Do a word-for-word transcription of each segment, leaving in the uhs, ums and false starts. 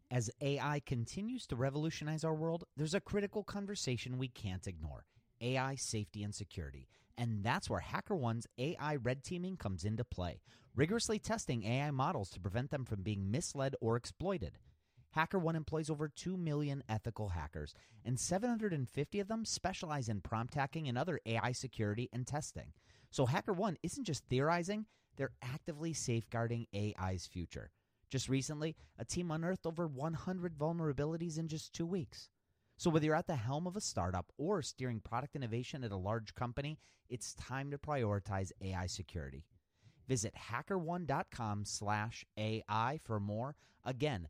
As A I continues to revolutionize our world, there's a critical conversation we can't ignore: A I safety and security. And that's where HackerOne's A I red teaming comes into play, rigorously testing A I models to prevent them from being misled or exploited. HackerOne employs over two million ethical hackers, and seven hundred fifty of them specialize in prompt hacking and other A I security and testing. So HackerOne isn't just theorizing, they're actively safeguarding A I's future. Just recently, a team unearthed over one hundred vulnerabilities in just two weeks. So whether you're at the helm of a startup or steering product innovation at a large company, it's time to prioritize A I security. Visit hackerone.com slash AI for more. Again,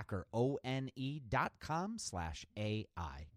hackerone.com slash AI.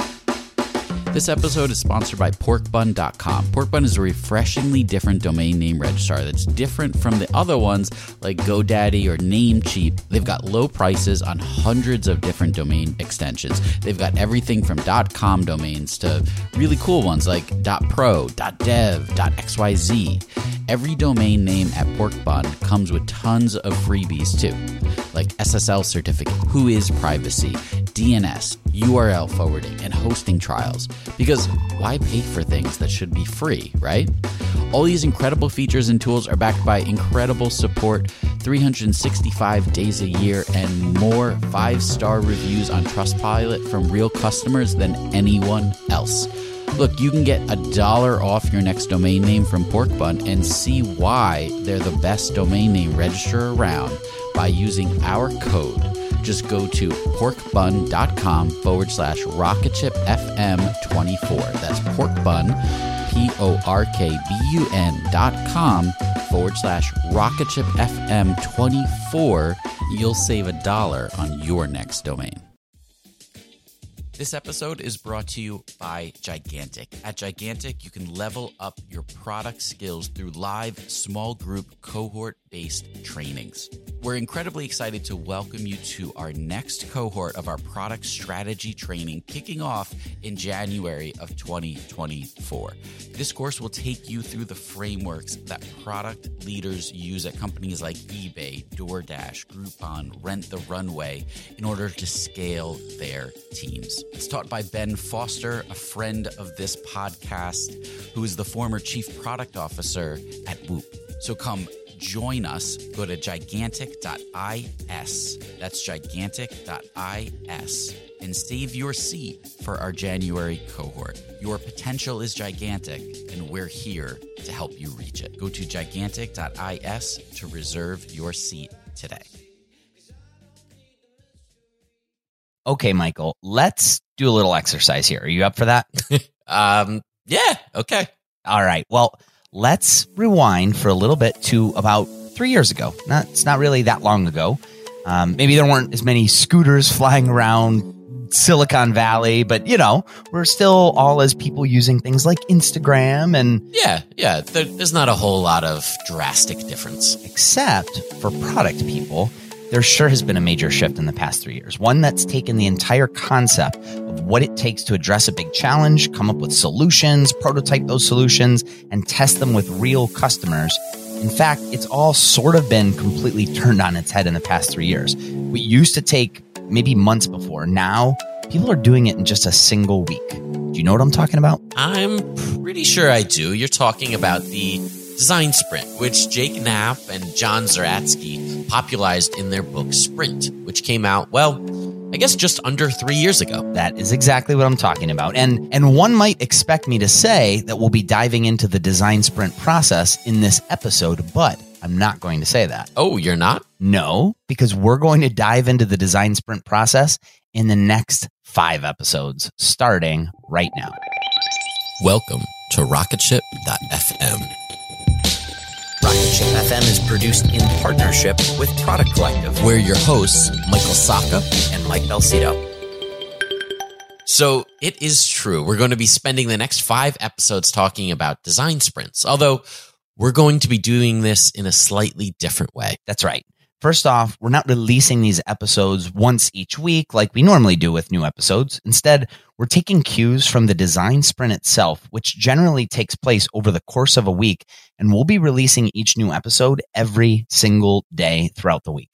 This episode is sponsored by pork bun dot com. Porkbun is a refreshingly different domain name registrar that's different from the other ones like GoDaddy or Namecheap. They've got low prices on hundreds of different domain extensions. They've got everything from .com domains to really cool ones like .pro, .dev, .xyz. Every domain name at Porkbun comes with tons of freebies too, like S S L certificate, Whois privacy, D N S, U R L forwarding, and hosting trials. Because why pay for things that should be free, right? All these incredible features and tools are backed by incredible support, three hundred sixty-five days a year, and more five-star reviews on Trustpilot from real customers than anyone else. Look, you can get a dollar off your next domain name from Porkbun and see why they're the best domain name registrar around by using our code. Just go to porkbun.com forward slash rocketshipfm24. That's porkbun, P-O-R-K-B-U-N dot com forward slash rocketshipfm24. You'll save a dollar on your next domain. This episode is brought to you by Gigantic. At Gigantic, you can level up your product skills through live small group cohort-based trainings. We're incredibly excited to welcome you to our next cohort of our product strategy training kicking off in January of twenty twenty-four. This course will take you through the frameworks that product leaders use at companies like eBay, DoorDash, Groupon, Rent the Runway in order to scale their teams. It's taught by Ben Foster, a friend of this podcast, who is the former chief product officer at Whoop. So come join us. Go to gigantic dot is. That's gigantic dot is and save your seat for our January cohort. Your potential is gigantic, and we're here to help you reach it. Go to gigantic dot is to reserve your seat today. Okay, Michael, let's do a little exercise here. Are you up for that? um, yeah, okay. All right. Well, let's rewind for a little bit to about three years ago. Not, it's not really that long ago. Um, maybe there weren't as many scooters flying around Silicon Valley, but, you know, we're still all as people using things like Instagram and... Yeah, yeah. There, there's not a whole lot of drastic difference. Except for product people, there sure has been a major shift in the past three years. One that's taken the entire concept of what it takes to address a big challenge, come up with solutions, prototype those solutions, and test them with real customers. In fact, it's all sort of been completely turned on its head in the past three years. We used to take maybe months before. Now, people are doing it in just a single week. Do you know what I'm talking about? I'm pretty sure I do. You're talking about the Design Sprint, which Jake Knapp and John Zeratsky popularized in their book Sprint, which came out, well, I guess just under three years ago. That is exactly what I'm talking about. And and one might expect me to say that we'll be diving into the Design Sprint process in this episode, but I'm not going to say that. Oh, you're not? No, because we're going to dive into the Design Sprint process in the next five episodes, starting right now. Welcome to rocketship dot f m. Rocketship F M is produced in partnership with Product Collective. We're your hosts, Michael Sacca and Mike Belcito. So it is true. We're going to be spending the next five episodes talking about design sprints, although we're going to be doing this in a slightly different way. That's right. First off, we're not releasing these episodes once each week like we normally do with new episodes. Instead, we're taking cues from the design sprint itself, which generally takes place over the course of a week, and we'll be releasing each new episode every single day throughout the week.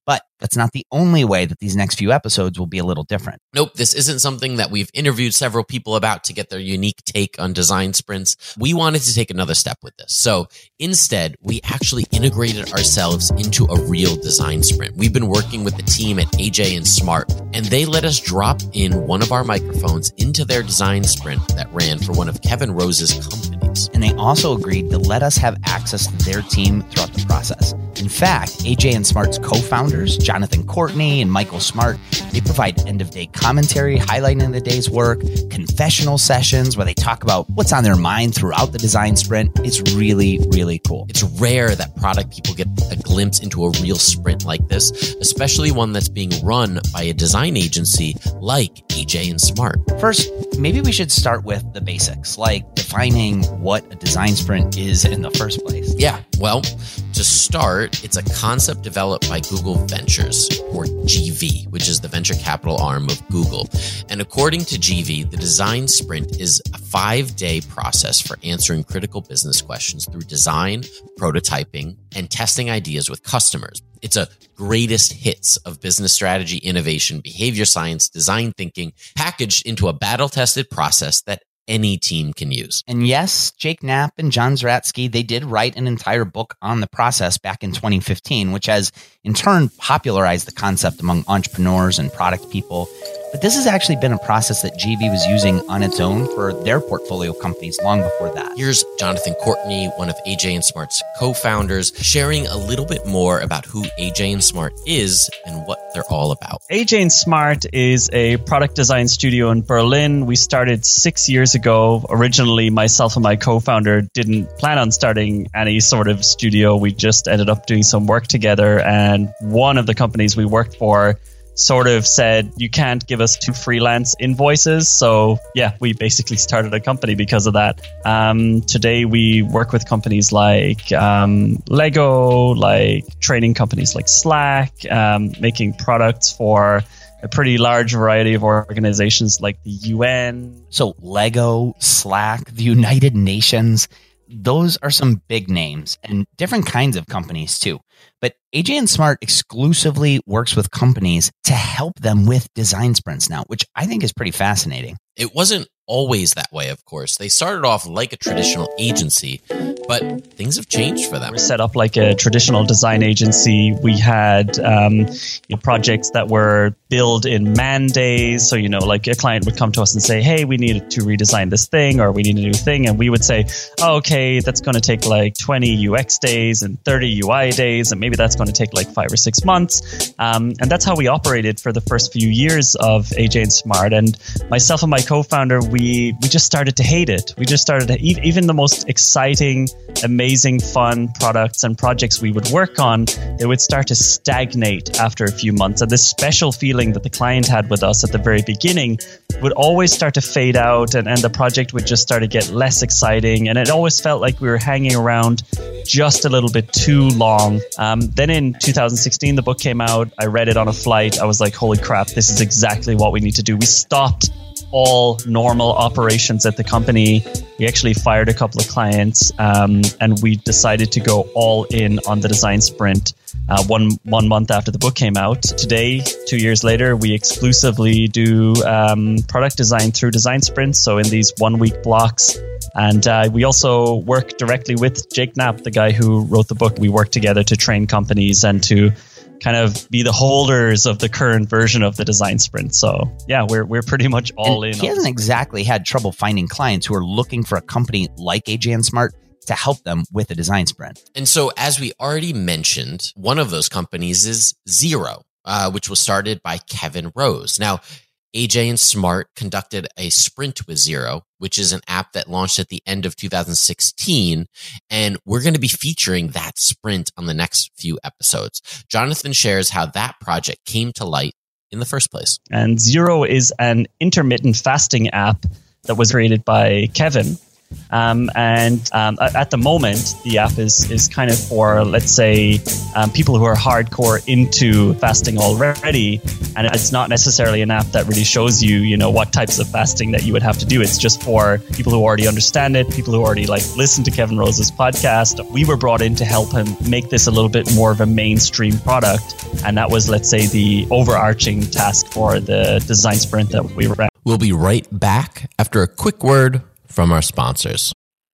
But that's not the only way that these next few episodes will be a little different. Nope, this isn't something that we've interviewed several people about to get their unique take on design sprints. We wanted to take another step with this. So instead, we actually integrated ourselves into a real design sprint. We've been working with the team at A J and Smart, and they let us drop in one of our microphones into their design sprint that ran for one of Kevin Rose's companies. And they also agreed to let us have access to their team throughout the process. In fact, A J and Smart's co-founders, Jonathan Courtney and Michael Smart, they provide end-of-day commentary highlighting the day's work, confessional sessions where they talk about what's on their mind throughout the design sprint. It's really, really cool. It's rare that product people get a glimpse into a real sprint like this, especially one that's being run by a design agency like A J and Smart. First, maybe we should start with the basics, like defining what a design sprint is in the first place. Yeah, well, to start, it's a concept developed by Google Ventures, or G V, which is the venture capital arm of Google. And according to G V, the design sprint is a five-day process for answering critical business questions through design, prototyping, and testing ideas with customers. It's a greatest hits of business strategy, innovation, behavior science, design thinking, packaged into a battle-tested process that any team can use. And yes, Jake Knapp and John Zeratsky, they did write an entire book on the process back in twenty fifteen, which has in turn popularized the concept among entrepreneurs and product people. But this has actually been a process that G V was using on its own for their portfolio companies long before that. Here's Jonathan Courtney, one of A J and Smart's co-founders, sharing a little bit more about who A J and Smart is and what they're all about. A J and Smart is a product design studio in Berlin. We started six years ago. Originally, myself and my co-founder didn't plan on starting any sort of studio. We just ended up doing some work together. And one of the companies we worked for sort of said, you can't give us two freelance invoices. So yeah, we basically started a company because of that. Um, today we work with companies like um, Lego, like training companies like Slack, um, making products for a pretty large variety of organizations like the U N. So Lego, Slack, the United Nations, those are some big names and different kinds of companies too. But A J and Smart exclusively works with companies to help them with design sprints now, which I think is pretty fascinating. It wasn't always that way, of course. They started off like a traditional agency, but things have changed for them. We're set up like a traditional design agency. We had um, you know, projects that were billed in man days. So, you know, like a client would come to us and say, hey, we need to redesign this thing, or we need a new thing. And we would say, oh, okay, that's going to take like twenty U X days and thirty U I days. And maybe that's going to take like five or six months. Um, and that's how we operated for the first few years of A J and Smart. And myself and my co-founder, we we just started to hate it. We just started to, even the most exciting, amazing, fun products and projects we would work on, they would start to stagnate after a few months. And this special feeling that the client had with us at the very beginning would always start to fade out, and, and the project would just start to get less exciting. And it always felt like we were hanging around just a little bit too long. Um, then in two thousand sixteen, the book came out. I read it on a flight. I was like, holy crap, this is exactly what we need to do. We stopped all normal operations at the company. We actually fired a couple of clients, um, and we decided to go all in on the design sprint uh, one one month after the book came out. Today, two years later, we exclusively do um, product design through design sprints, so in these one-week blocks. And uh, we also work directly with Jake Knapp, the guy who wrote the book. We work together to train companies and to kind of be the holders of the current version of the design sprint. So yeah, we're we're pretty much all and in. He hasn't exactly had trouble finding clients who are looking for a company like A J and Smart to help them with a design sprint. And so, as we already mentioned, one of those companies is Xero, uh, which was started by Kevin Rose. Now, A J and Smart conducted a sprint with Xero, which is an app that launched at the end of two thousand sixteen. And we're going to be featuring that sprint on the next few episodes. Jonathan shares how that project came to light in the first place. And Xero is an intermittent fasting app that was created by Kevin. Um, and um, at the moment, the app is is kind of for, let's say, um, people who are hardcore into fasting already. And it's not necessarily an app that really shows you, you know, what types of fasting that you would have to do. It's just for people who already understand it, people who already like listen to Kevin Rose's podcast. We were brought in to help him make this a little bit more of a mainstream product. And that was, let's say, the overarching task for the design sprint that we ran. We'll be right back after a quick word from our sponsors.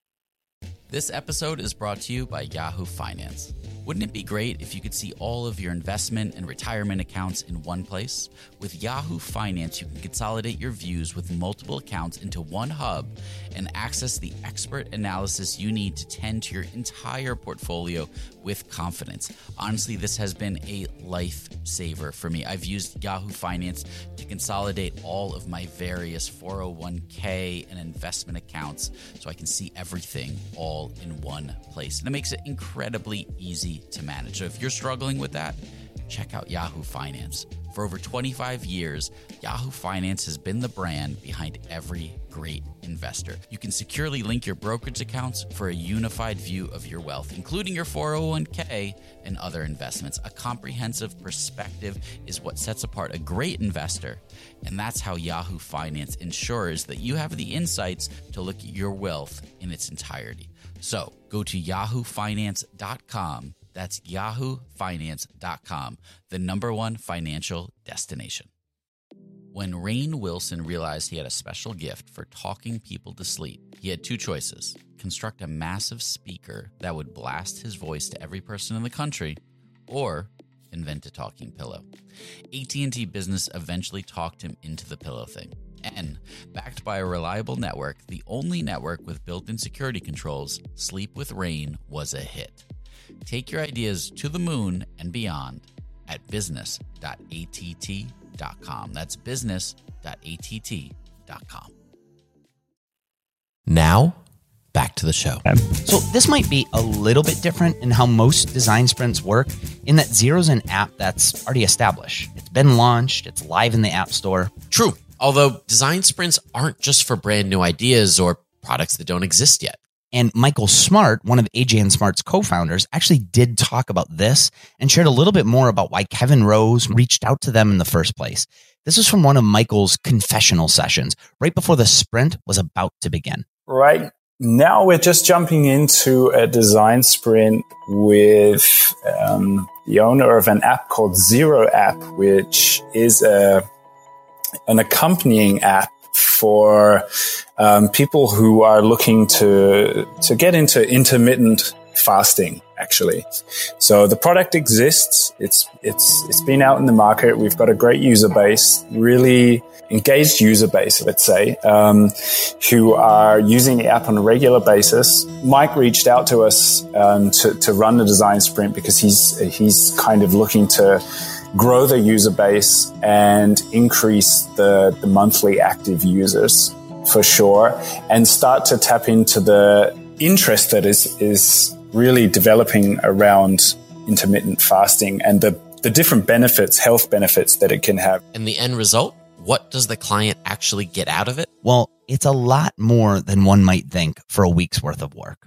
This episode is brought to you by Yahoo Finance. Wouldn't it be great if you could see all of your investment and retirement accounts in one place? With Yahoo Finance, you can consolidate your views with multiple accounts into one hub and access the expert analysis you need to tend to your entire portfolio with confidence. Honestly, this has been a lifesaver for me. I've used Yahoo Finance to consolidate all of my various four oh one k and investment accounts so I can see everything all in one place. And it makes it incredibly easy to manage. So if you're struggling with that, check out Yahoo Finance. For over twenty-five years, Yahoo Finance has been the brand behind every great investor. You can securely link your brokerage accounts for a unified view of your wealth, including your four oh one k and other investments. A comprehensive perspective is what sets apart a great investor, and that's how Yahoo Finance ensures that you have the insights to look at your wealth in its entirety. So go to yahoo finance dot com. That's yahoo finance dot com, the number one financial destination. When Rainn Wilson realized he had a special gift for talking people to sleep, he had two choices: construct a massive speaker that would blast his voice to every person in the country, or invent a talking pillow. A T and T Business eventually talked him into the pillow thing. And, backed by a reliable network, the only network with built-in security controls, Sleep with Rainn was a hit. Take your ideas to the moon and beyond at business dot a t t dot com. That's business dot a t t dot com. Now, back to the show. So this might be a little bit different in how most design sprints work, in that Xero's an app that's already established. It's been launched. It's live in the App Store. True. Although design sprints aren't just for brand new ideas or products that don't exist yet. And Michael Smart, one of A J and Smart's co-founders, actually did talk about this and shared a little bit more about why Kevin Rose reached out to them in the first place. This is from one of Michael's confessional sessions right before the sprint was about to begin. Right now, we're just jumping into a design sprint with um, the owner of an app called Xero App, which is a an accompanying app for um, people who are looking to to get into intermittent fasting, actually. So the product exists. It's it's it's been out in the market. We've got a great user base, really engaged user base, let's say, um, who are using the app on a regular basis. Mike reached out to us um, to to run the design sprint because he's he's kind of looking to grow the user base and increase the, the monthly active users for sure, and start to tap into the interest that is is really developing around intermittent fasting and the, the different benefits, health benefits that it can have. And the end result? What does the client actually get out of it? Well, it's a lot more than one might think for a week's worth of work.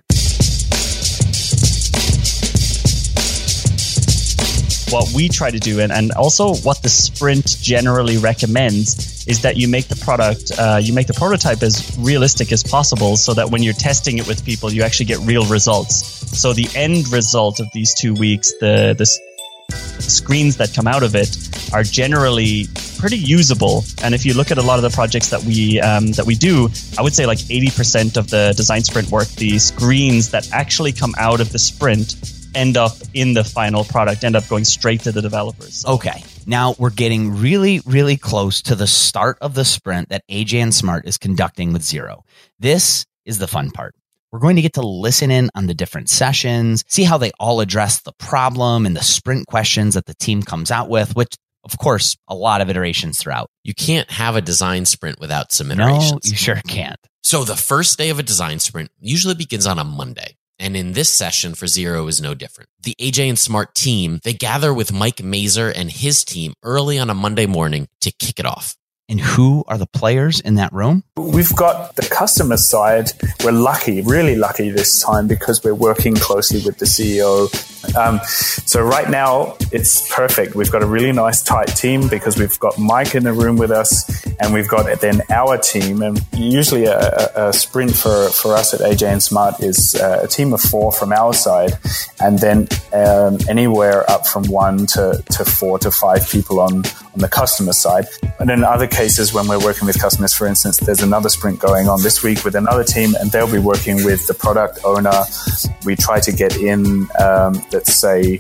What we try to do, and, and also what the sprint generally recommends, is that you make the product, uh, you make the prototype as realistic as possible so that when you're testing it with people, you actually get real results. So the end result of these two weeks, the, the screens that come out of it are generally pretty usable. And if you look at a lot of the projects that we um, that we do, I would say like eighty percent of the design sprint work, the screens that actually come out of the sprint end up in the final product, end up going straight to the developers. Okay, now we're getting really, really close to the start of the sprint that A J and Smart is conducting with Xero. This is the fun part. We're going to get to listen in on the different sessions, see how they all address the problem and the sprint questions that the team comes out with, which, of course, a lot of iterations throughout. You can't have a design sprint without some iterations. No, you sure can't. So the first day of a design sprint usually begins on a Monday. And in this session for Xero is no different. The A J and Smart team, they gather with Mike Mazer and his team early on a Monday morning to kick it off. And who are the players in that room? We've got the customer side. We're lucky, really lucky this time because we're working closely with the C E O. Um, so right now it's perfect. We've got a really nice tight team because we've got Mike in the room with us and we've got then our team. And usually a, a sprint for, for us at A J and Smart is a team of four from our side and then um, anywhere up from one to, to four to five people on, on the customer side. And in other cases, when we're working with customers, for instance, there's another sprint going on this week with another team and they'll be working with the product owner. We try to get in, um, let's say,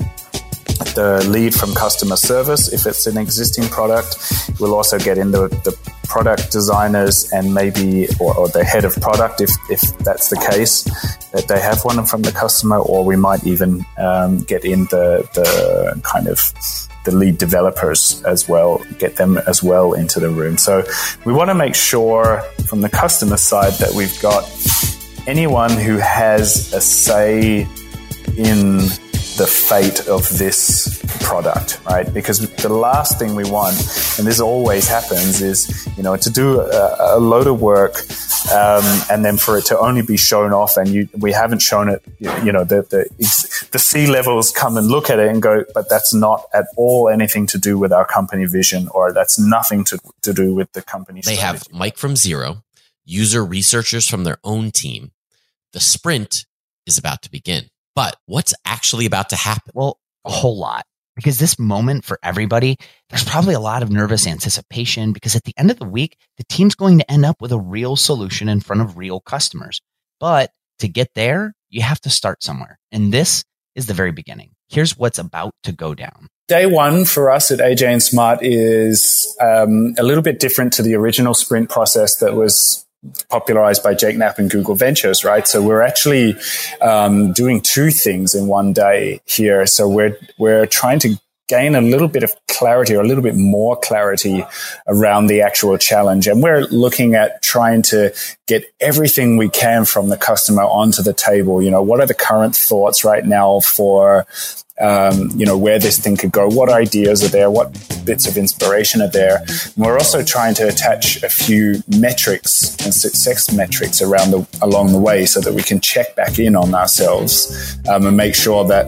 the lead from customer service if it's an existing product. We'll also get in the, the product designers and maybe, or, or the head of product if, if that's the case, that they have one from the customer, or we might even um, get in the, the kind of the lead developers as well, get them as well into the room. So we want to make sure from the customer side that we've got anyone who has a say in the fate of this product, right? Because the last thing we want, and this always happens, is, you know, to do a, a load of work um, and then for it to only be shown off and you, we haven't shown it, you know, the, the, the C-levels come and look at it and go, but that's not at all anything to do with our company vision, or that's nothing to, to do with the company They strategy. have Mike from Xero, user researchers from their own team. The sprint is about to begin. But what's actually about to happen? Well, a whole lot. Because this moment for everybody, there's probably a lot of nervous anticipation because at the end of the week, the team's going to end up with a real solution in front of real customers. But to get there, you have to start somewhere. And this is the very beginning. Here's what's about to go down. Day one for us at A J and Smart is um, a little bit different to the original sprint process that was popularized by Jake Knapp and Google Ventures, right? So we're actually um, doing two things in one day here. So we're we're trying to gain a little bit of clarity or a little bit more clarity around the actual challenge. And we're looking at trying to get everything we can from the customer onto the table. You know, what are the current thoughts right now for Um, you know, where this thing could go, what ideas are there, what bits of inspiration are there. And we're also trying to attach a few metrics and success metrics around the, along the way so that we can check back in on ourselves um, and make sure that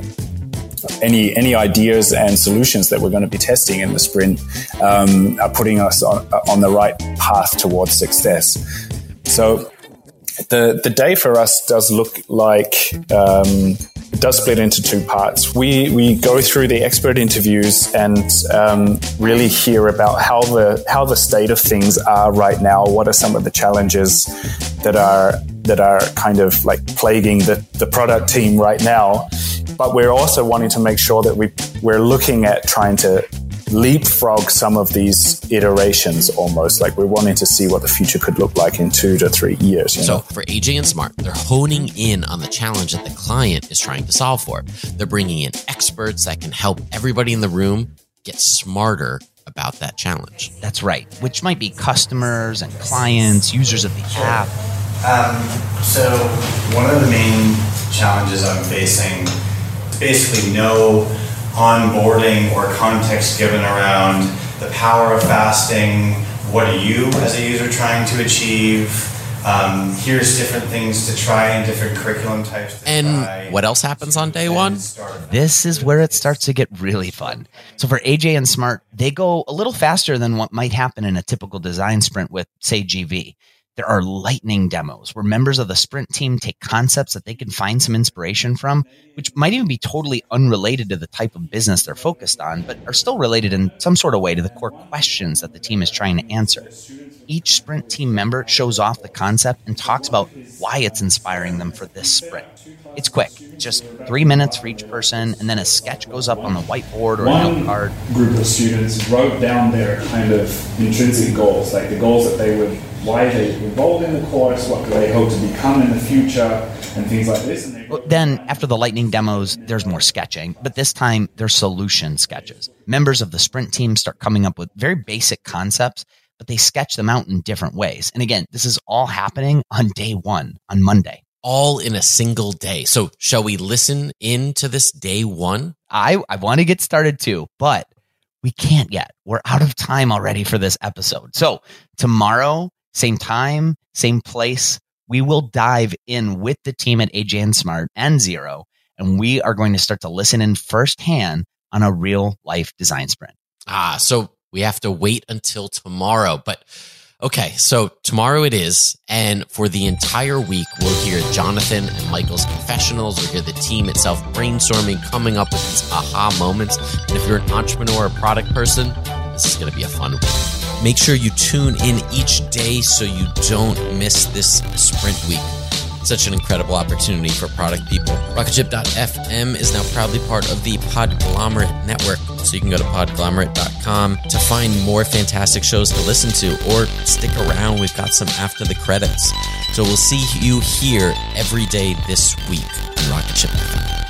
any any ideas and solutions that we're going to be testing in the sprint um, are putting us on, on the right path towards success. So the the day for us does look like um, it does split into two parts. We we go through the expert interviews and um, really hear about how the how the state of things are right now. What are some of the challenges that are that are kind of like plaguing the, the product team right now? But we're also wanting to make sure that we we're looking at trying to leapfrog some of these iterations almost. Like we're wanting to see what the future could look like in two to three years. You know? So for A J and Smart, they're honing in on the challenge that the client is trying to solve for. They're bringing in experts that can help everybody in the room get smarter about that challenge. That's right, which might be customers and clients, users of the app. Um, so one of the main challenges I'm facing is basically no onboarding or context given around the power of fasting. What are you as a user trying to achieve? Um, here's different things to try and different curriculum types to And try. what else happens on day one? This is where it starts to get really fun. So for A J and Smart, they go a little faster than what might happen in a typical design sprint with, say, G V. There are lightning demos where members of the sprint team take concepts that they can find some inspiration from, which might even be totally unrelated to the type of business they're focused on, but are still related in some sort of way to the core questions that the team is trying to answer. Each sprint team member shows off the concept and talks about why it's inspiring them for this sprint. It's quick, just three minutes for each person, and then a sketch goes up on the whiteboard or a note card. Group of students wrote down their kind of intrinsic goals, like the goals that they would, why they enrolled in the course, what do they hope to become in the future, and things like this. And they Well, then, after the lightning demos, there's more sketching, but this time they're solution sketches. Members of the sprint team start coming up with very basic concepts, but they sketch them out in different ways. And again, this is all happening on day one, on Monday. All in a single day. So shall we listen in to this day one? I, I want to get started too, but we can't yet. We're out of time already for this episode. So tomorrow, same time, same place, we will dive in with the team at A J and Smart and Xero, and we are going to start to listen in firsthand on a real life design sprint. Ah, so we have to wait until tomorrow. But okay, so tomorrow it is. And for the entire week, we'll hear Jonathan and Michael's confessionals. We'll hear the team itself brainstorming, coming up with these aha moments. And if you're an entrepreneur or product person, this is going to be a fun week. Make sure you tune in each day so you don't miss this sprint week. Such an incredible opportunity for product people. Rocketship dot f m is now proudly part of the Podglomerate Network. So you can go to podglomerate dot com to find more fantastic shows to listen to, or stick around. We've got some after the credits. So we'll see you here every day this week on Rocketship F M.